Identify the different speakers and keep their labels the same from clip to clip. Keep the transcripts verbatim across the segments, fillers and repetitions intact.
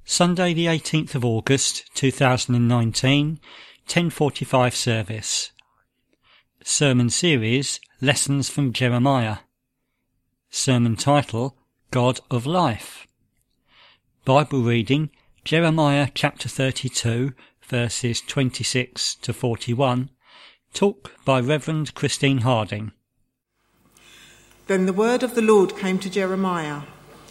Speaker 1: Sunday the eighteenth of August two thousand nineteen, ten forty-five service. Sermon series, Lessons from Jeremiah. Sermon title, God of Life. Bible reading, Jeremiah chapter thirty-two, verses twenty-six to forty-one. Talk by Reverend Christine Harding.
Speaker 2: Then the word of the Lord came to Jeremiah.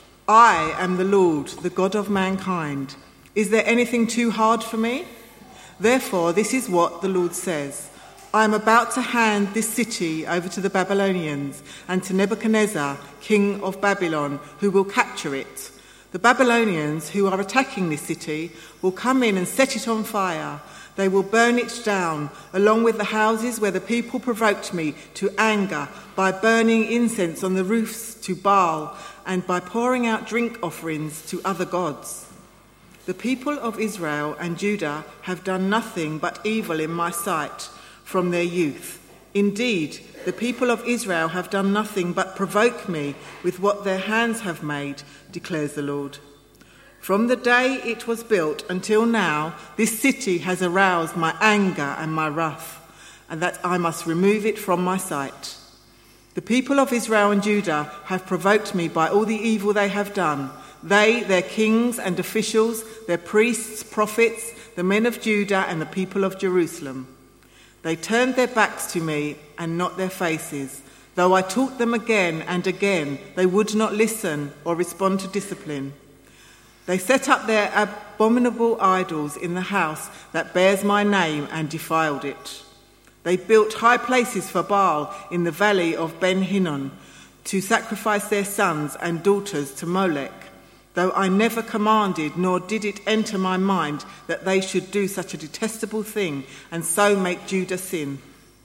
Speaker 2: I am the Lord, the God of mankind. Is there anything too hard for me? Therefore, this is what the Lord says. I am about to hand this city over to the Babylonians and to Nebuchadnezzar, king of Babylon, who will capture it. The Babylonians who are attacking this city will come in and set it on fire. They will burn it down, along with the houses where the people provoked me to anger by burning incense on the roofs to Baal and by pouring out drink offerings to other gods. The people of Israel and Judah have done nothing but evil in my sight from their youth. Indeed, the people of Israel have done nothing but provoke me with what their hands have made, declares the Lord. From the day it was built until now, this city has aroused my anger and my wrath, and that I must remove it from my sight. The people of Israel and Judah have provoked me by all the evil they have done. They, their kings and officials, their priests, prophets, the men of Judah and the people of Jerusalem. They turned their backs to me and not their faces. Though I taught them again and again, they would not listen or respond to discipline. They set up their abominable idols in the house that bears my name and defiled it. They built high places for Baal in the valley of Ben Hinnom to sacrifice their sons and daughters to Molech, though I never commanded nor did it enter my mind that they should do such a detestable thing and so make Judah sin.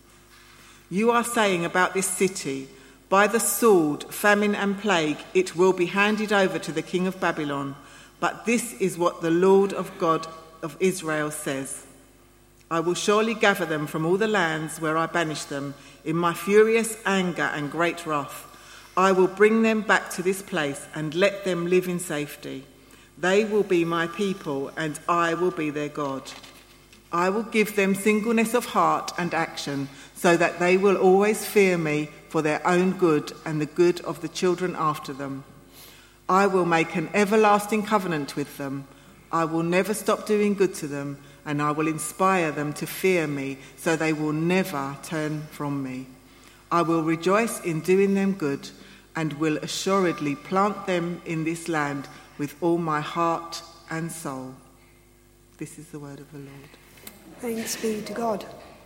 Speaker 2: You are saying about this city, by the sword, famine and plague, it will be handed over to the king of Babylon. But this is what the Lord of God of Israel says. I will surely gather them from all the lands where I banished them in my furious anger and great wrath. I will bring them back to this place and let them live in safety. They will be my people and I will be their God. I will give them singleness of heart and action so that they will always fear me for their own good and the good of the children after them. I will make an everlasting covenant with them. I will never stop doing good to them, and I will inspire them to fear me, so they will never turn from me. I will rejoice in doing them good, and will assuredly plant them in this land with all my heart and soul. This is the word of the Lord.
Speaker 3: Thanks be to God.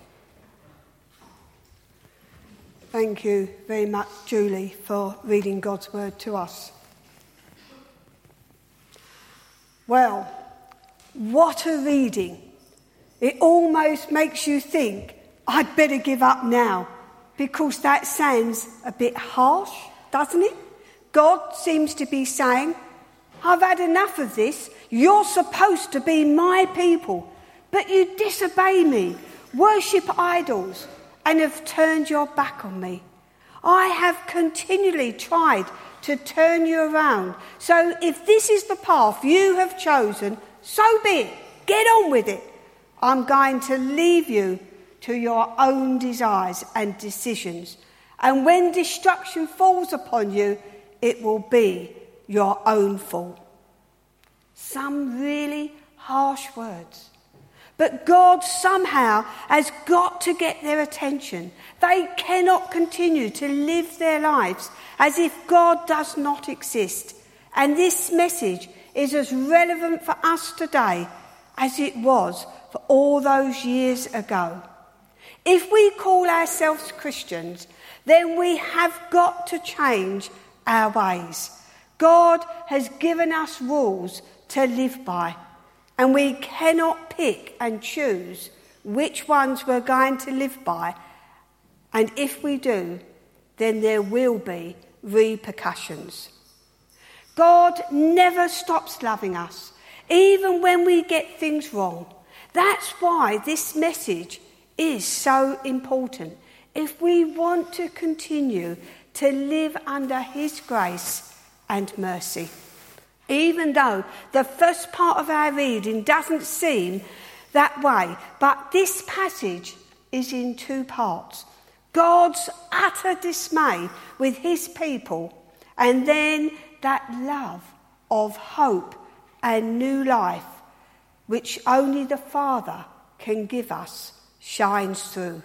Speaker 3: Thank you very much, Julie, for reading God's word to us. Well, what a reading. It almost makes you think, I'd better give up now, because that sounds a bit harsh, doesn't it? God seems to be saying, I've had enough of this. You're supposed to be my people, but you disobey me, worship idols, and have turned your back on me. I have continually tried to turn you around. So if this is the path you have chosen, so be it. Get on with it. I'm going to leave you to your own desires and decisions. And when destruction falls upon you, it will be your own fault. Some really harsh words. But God somehow has got to get their attention. They cannot continue to live their lives as if God does not exist. And this message is as relevant for us today as it was for all those years ago. If we call ourselves Christians, then we have got to change our ways. God has given us rules to live by, and we cannot pick and choose which ones we're going to live by. And if we do, then there will be repercussions. God never stops loving us, even when we get things wrong. That's why this message is so important. If we want to continue to live under his grace and mercy. Even though the first part of our reading doesn't seem that way, but this passage is in two parts. God's utter dismay with his people, and then that love of hope and new life, which only the Father can give us, shines through.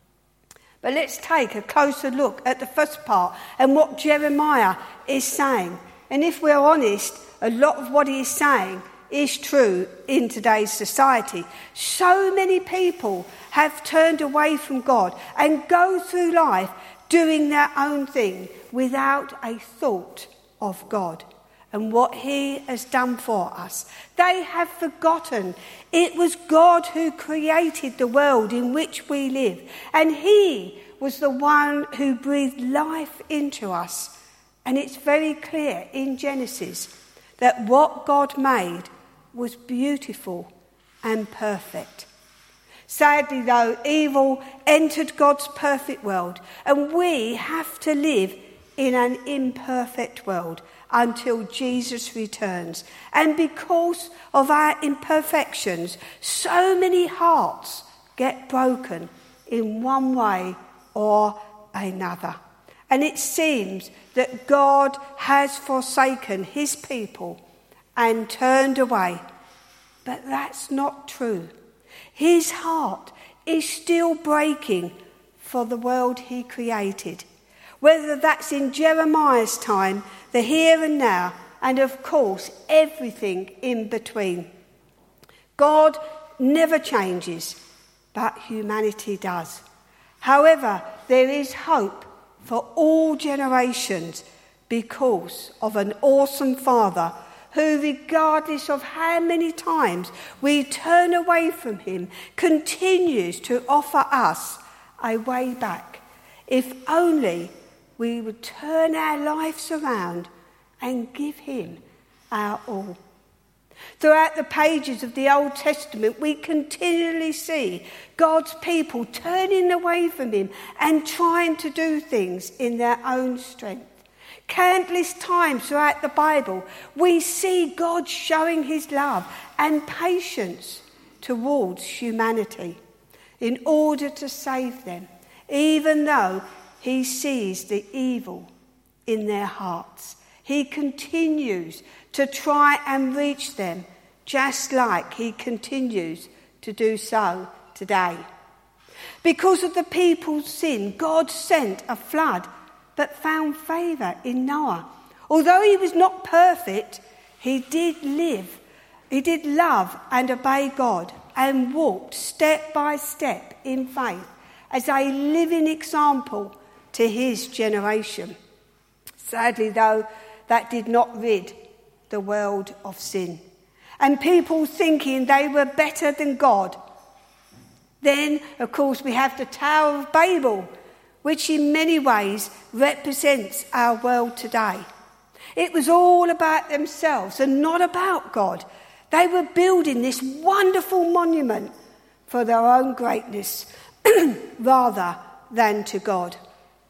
Speaker 3: But let's take a closer look at the first part and what Jeremiah is saying. And if we're honest, a lot of what he is saying is true in today's society. So many people have turned away from God and go through life doing their own thing without a thought of God and what he has done for us. They have forgotten it was God who created the world in which we live, and he was the one who breathed life into us. And it's very clear in Genesis that what God made was beautiful and perfect. Sadly, though, evil entered God's perfect world, and we have to live in an imperfect world until Jesus returns. And because of our imperfections, so many hearts get broken in one way or another. And it seems that God has forsaken his people and turned away. But that's not true. His heart is still breaking for the world he created. Whether that's in Jeremiah's time, the here and now, and of course everything in between. God never changes, but humanity does. However, there is hope for all generations because of an awesome Father who, regardless of how many times we turn away from him, continues to offer us a way back. If only we would turn our lives around and give him our all. Throughout the pages of the Old Testament, we continually see God's people turning away from him and trying to do things in their own strength. Countless times throughout the Bible, we see God showing his love and patience towards humanity in order to save them, even though he sees the evil in their hearts. He continues to try and reach them, just like he continues to do so today. Because of the people's sin, God sent a flood, but found favour in Noah. Although he was not perfect, he did live, he did love and obey God, and walked step by step in faith as a living example to his generation. Sadly, though, that did not rid the world of sin, and people thinking they were better than God. Then, of course, we have the Tower of Babel, which in many ways represents our world today. It was all about themselves and not about God. They were building this wonderful monument for their own greatness rather than to God.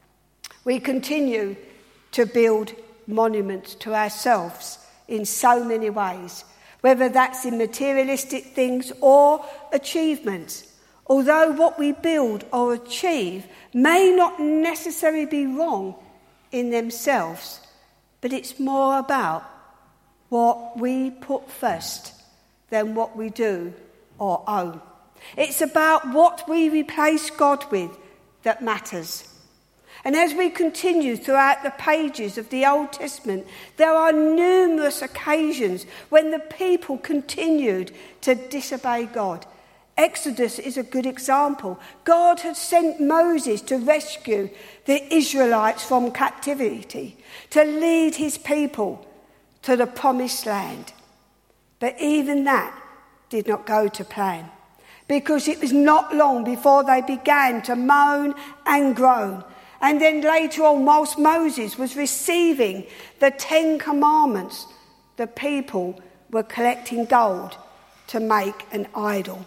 Speaker 3: We continue to build monuments to ourselves in so many ways, whether that's in materialistic things or achievements. Although what we build or achieve may not necessarily be wrong in themselves, but it's more about what we put first than what we do or own. It's about what we replace God with that matters. And as we continue throughout the pages of the Old Testament, there are numerous occasions when the people continued to disobey God. Exodus is a good example. God had sent Moses to rescue the Israelites from captivity, to lead his people to the promised land. But even that did not go to plan, because it was not long before they began to moan and groan. And then later on, whilst Moses was receiving the Ten Commandments, the people were collecting gold to make an idol.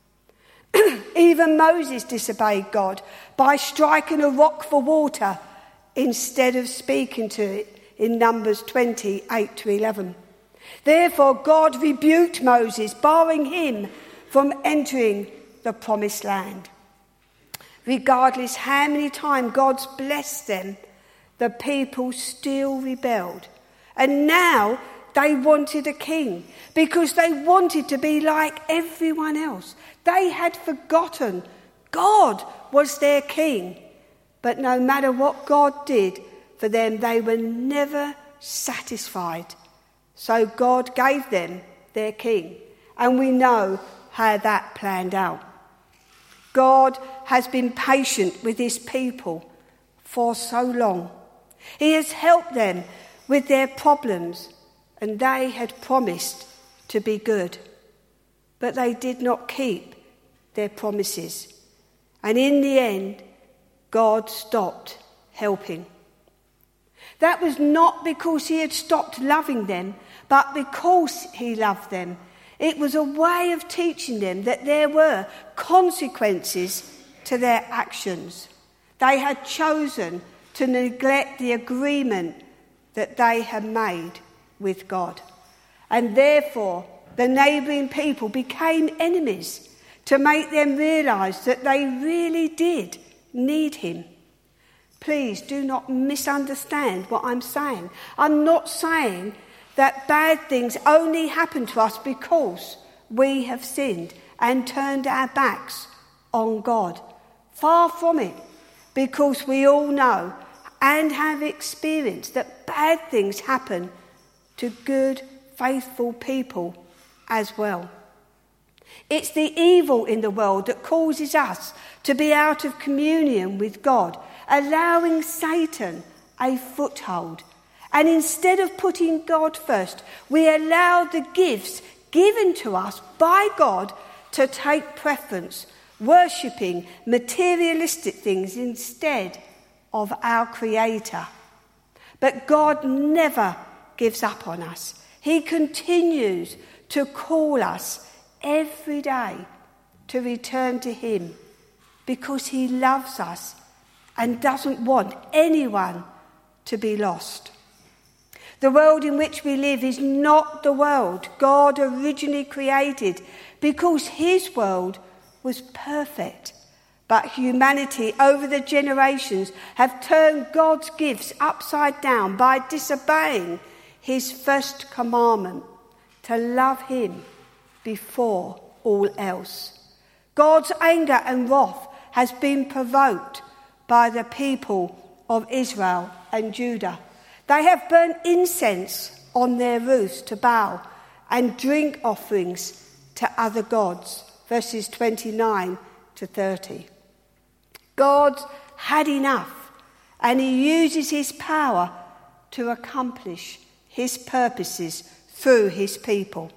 Speaker 3: Even Moses disobeyed God by striking a rock for water instead of speaking to it in Numbers twenty, eight to eleven. Therefore God rebuked Moses, barring him from entering the promised land. Regardless how many times God's blessed them, the people still rebelled. And now they wanted a king because they wanted to be like everyone else. They had forgotten God was their king. But no matter what God did for them, they were never satisfied. So God gave them their king. And we know how that planned out. God has been patient with his people for so long. He has helped them with their problems, and they had promised to be good. But they did not keep their promises. And in the end, God stopped helping. That was not because he had stopped loving them, but because he loved them. It was a way of teaching them that there were consequences to their actions. They had chosen to neglect the agreement that they had made with God. And therefore, the neighbouring people became enemies to make them realise that they really did need him. Please do not misunderstand what I'm saying. I'm not saying that bad things only happen to us because we have sinned and turned our backs on God. Far from it, because we all know and have experienced that bad things happen to good, faithful people as well. It's the evil in the world that causes us to be out of communion with God, allowing Satan a foothold. And instead of putting God first, we allow the gifts given to us by God to take preference, worshipping materialistic things instead of our Creator. But God never gives up on us. He continues to call us every day to return to him because he loves us and doesn't want anyone to be lost. The world in which we live is not the world God originally created because his world was perfect. But humanity over the generations have turned God's gifts upside down by disobeying his first commandment, to love him before all else. God's anger and wrath has been provoked by the people of Israel and Judah. They have burnt incense on their roofs to Baal and drink offerings to other gods. Verses twenty-nine to thirty. God had enough, and he uses his power to accomplish his purposes through his people.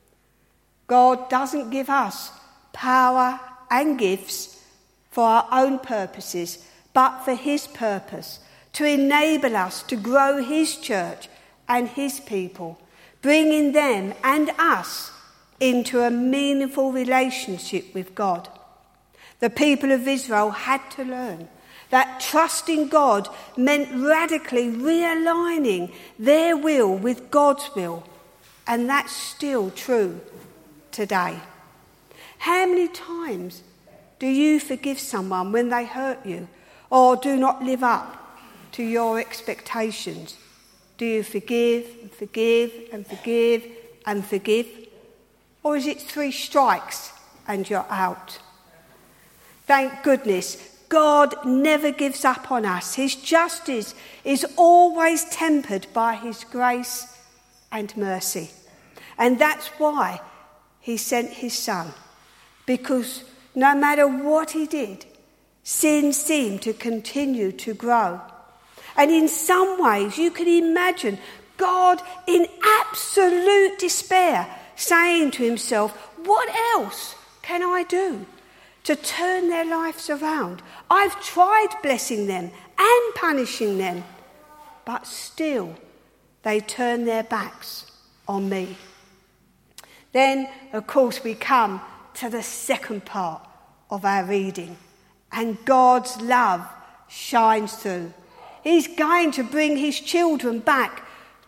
Speaker 3: God doesn't give us power and gifts for our own purposes, but for his purpose, to enable us to grow his church and his people, bringing them and us into a meaningful relationship with God. The people of Israel had to learn that trusting God meant radically realigning their will with God's will, and that's still true today. How many times do you forgive someone when they hurt you or do not live up to your expectations? Do you forgive and forgive and forgive and forgive? Or is it three strikes and you're out? Thank goodness, God never gives up on us. His justice is always tempered by his grace and mercy. And that's why he sent his son. Because no matter what he did, sin seemed to continue to grow. And in some ways, you can imagine God in absolute despair saying to himself, what else can I do to turn their lives around? I've tried blessing them and punishing them, but still they turn their backs on me. Then, of course, we come to the second part of our reading, and God's love shines through. He's going to bring his children back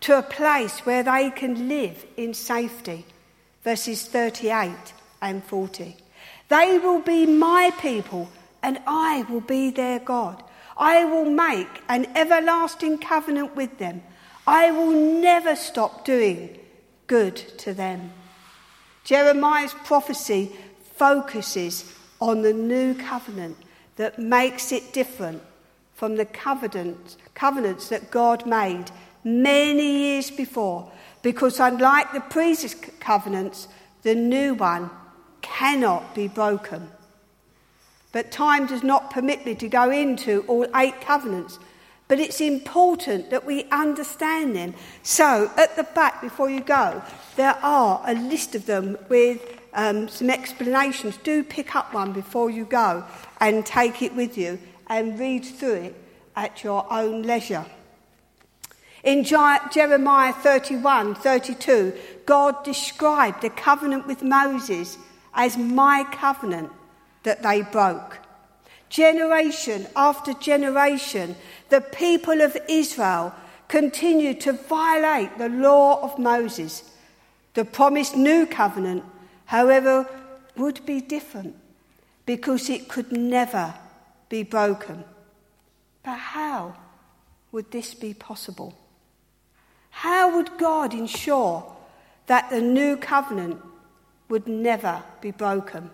Speaker 3: to a place where they can live in safety. Verses thirty-eight and forty. They will be my people and I will be their God. I will make an everlasting covenant with them. I will never stop doing good to them. Jeremiah's prophecy focuses on the new covenant that makes it different from the covenant, covenants that God made many years before, because unlike the previous covenants, the new one cannot be broken. But time does not permit me to go into all eight covenants, but it's important that we understand them. So at the back, before you go, there are a list of them with um, some explanations. Do pick up one before you go and take it with you and read through it at your own leisure. In Jeremiah thirty-one, thirty-two, God described the covenant with Moses as my covenant that they broke. Generation after generation, the people of Israel continued to violate the law of Moses. The promised new covenant, however, would be different because it could never be broken. But how would this be possible? How would God ensure that the new covenant would never be broken?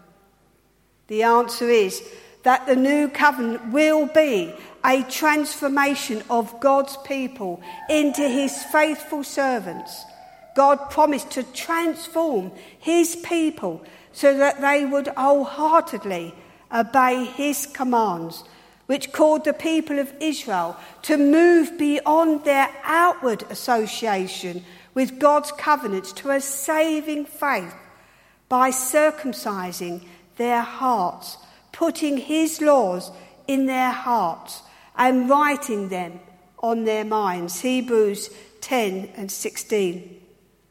Speaker 3: The answer is that the new covenant will be a transformation of God's people into his faithful servants. God promised to transform his people so that they would wholeheartedly obey his commands, which called the people of Israel to move beyond their outward association with God's covenants to a saving faith by circumcising their hearts, putting his laws in their hearts and writing them on their minds. Hebrews ten and sixteen.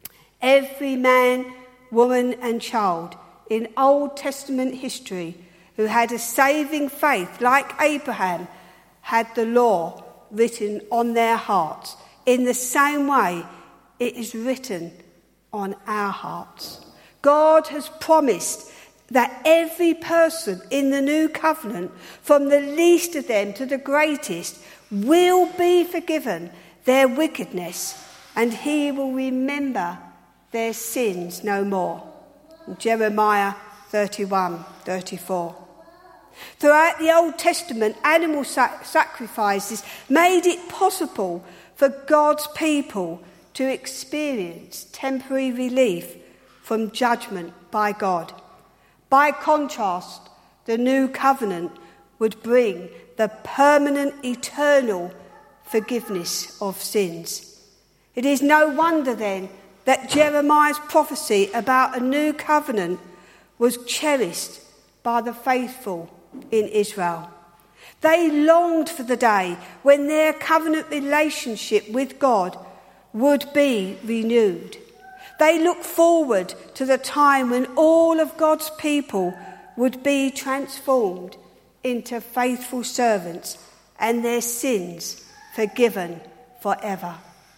Speaker 3: Every man, woman and child in Old Testament history who had a saving faith like Abraham had the law written on their hearts. In the same way, it is written on our hearts. God has promised that every person in the new covenant, from the least of them to the greatest, will be forgiven their wickedness, and he will remember their sins no more. Jeremiah thirty-one, thirty-four. Throughout the Old Testament, animal sac- sacrifices made it possible for God's people to experience temporary relief from judgment by God. By contrast, the new covenant would bring the permanent, eternal forgiveness of sins. It is no wonder then that Jeremiah's prophecy about a new covenant was cherished by the faithful in Israel. They longed for the day when their covenant relationship with God would be renewed. They looked forward to the time when all of God's people would be transformed into faithful servants and their sins forgiven forever.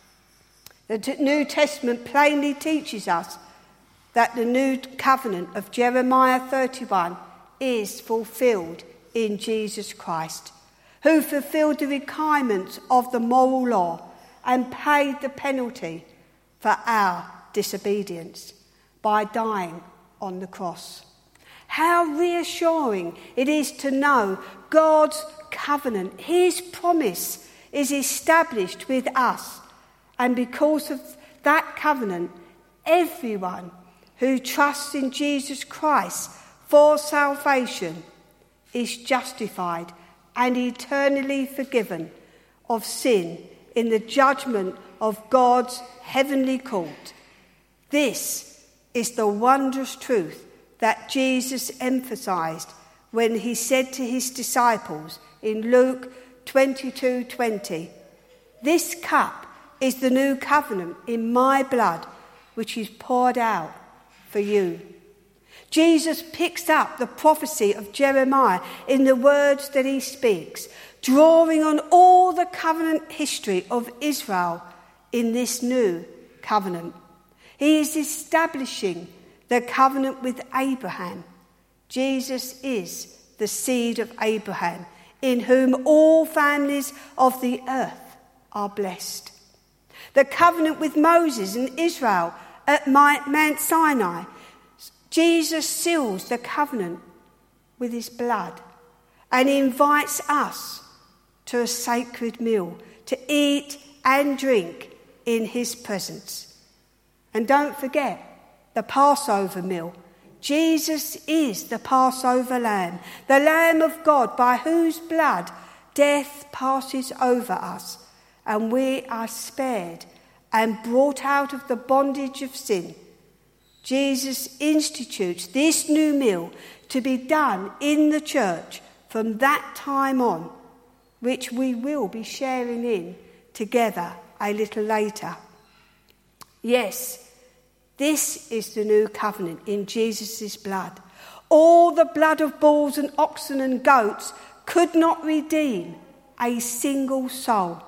Speaker 3: The New Testament plainly teaches us that the new covenant of Jeremiah thirty-one is fulfilled in Jesus Christ, who fulfilled the requirements of the moral law and paid the penalty for our disobedience by dying on the cross. How reassuring it is to know God's covenant, his promise, is established with us, and because of that covenant, everyone who trusts in Jesus Christ for salvation is justified and eternally forgiven of sin in the judgment of God's heavenly court. This is the wondrous truth that Jesus emphasised when he said to his disciples in Luke twenty-two twenty, "This cup is the new covenant in my blood, which is poured out for you." Jesus picks up the prophecy of Jeremiah in the words that he speaks, drawing on all the covenant history of Israel in this new covenant. He is establishing the covenant with Abraham. Jesus is the seed of Abraham, in whom all families of the earth are blessed. The covenant with Moses and Israel at Mount Sinai. Jesus seals the covenant with his blood and invites us to a sacred meal, to eat and drink in his presence. And don't forget the Passover meal. Jesus is the Passover lamb, the Lamb of God by whose blood death passes over us, and we are spared and brought out of the bondage of sin. Jesus institutes this new meal to be done in the church from that time on, which we will be sharing in together a little later. Yes, this is the new covenant in Jesus' blood. All the blood of bulls and oxen and goats could not redeem a single soul.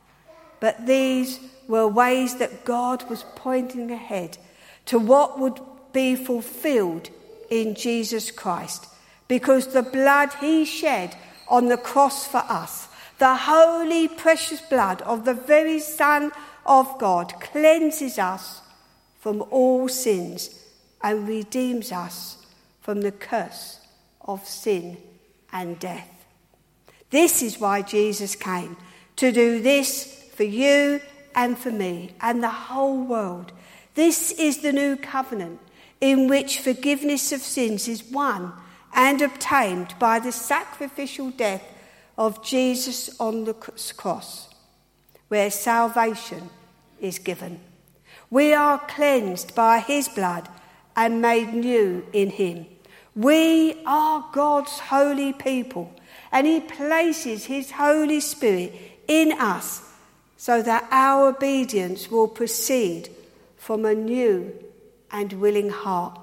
Speaker 3: But these were ways that God was pointing ahead to what would be fulfilled in Jesus Christ, because the blood he shed on the cross for us, the holy, precious blood of the very Son of God, cleanses us from all sins and redeems us from the curse of sin and death. This is why Jesus came, to do this for you and for me and the whole world. This is the new covenant in which forgiveness of sins is won and obtained by the sacrificial death of Jesus on the cross, where salvation is given. We are cleansed by his blood and made new in him. We are God's holy people, and he places his Holy Spirit in us so that our obedience will proceed from a new and willing heart.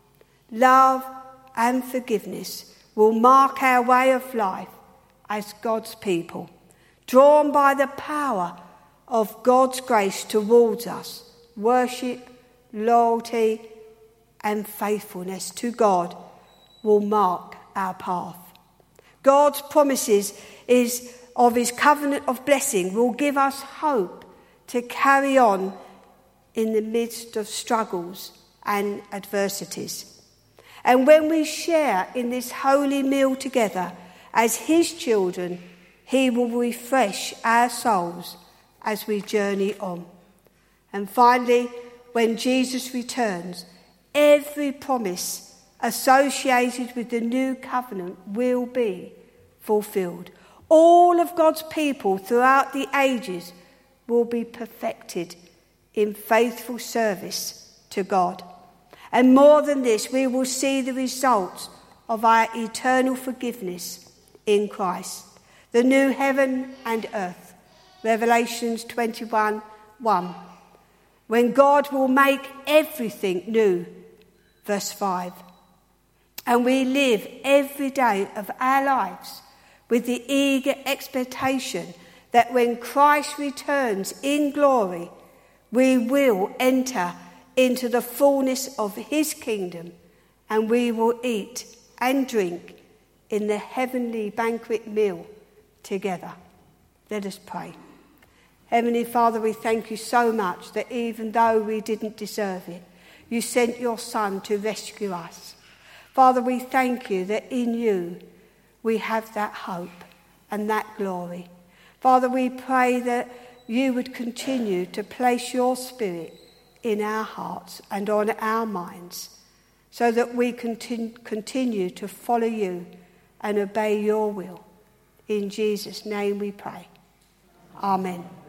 Speaker 3: Love and forgiveness will mark our way of life as God's people, drawn by the power of God's grace towards us. Worship, loyalty and faithfulness to God will mark our path. God's promises is of his covenant of blessing will give us hope to carry on in the midst of struggles and adversities. And when we share in this holy meal together as his children, he will refresh our souls as we journey on. And finally, when Jesus returns, every promise associated with the new covenant will be fulfilled. All of God's people throughout the ages will be perfected in faithful service to God. And more than this, we will see the results of our eternal forgiveness in Christ. The new heaven and earth. Revelations twenty-one one. When God will make everything new. Verse five. And we live every day of our lives with the eager expectation that when Christ returns in glory, we will enter into the fullness of his kingdom, and we will eat and drink in the heavenly banquet meal together. Let us pray. Heavenly Father, we thank you so much that even though we didn't deserve it, you sent your Son to rescue us. Father, we thank you that in you we have that hope and that glory. Father, we pray that you would continue to place your Spirit in our hearts and on our minds so that we continue, continue to follow you and obey your will. In Jesus' name we pray. Amen.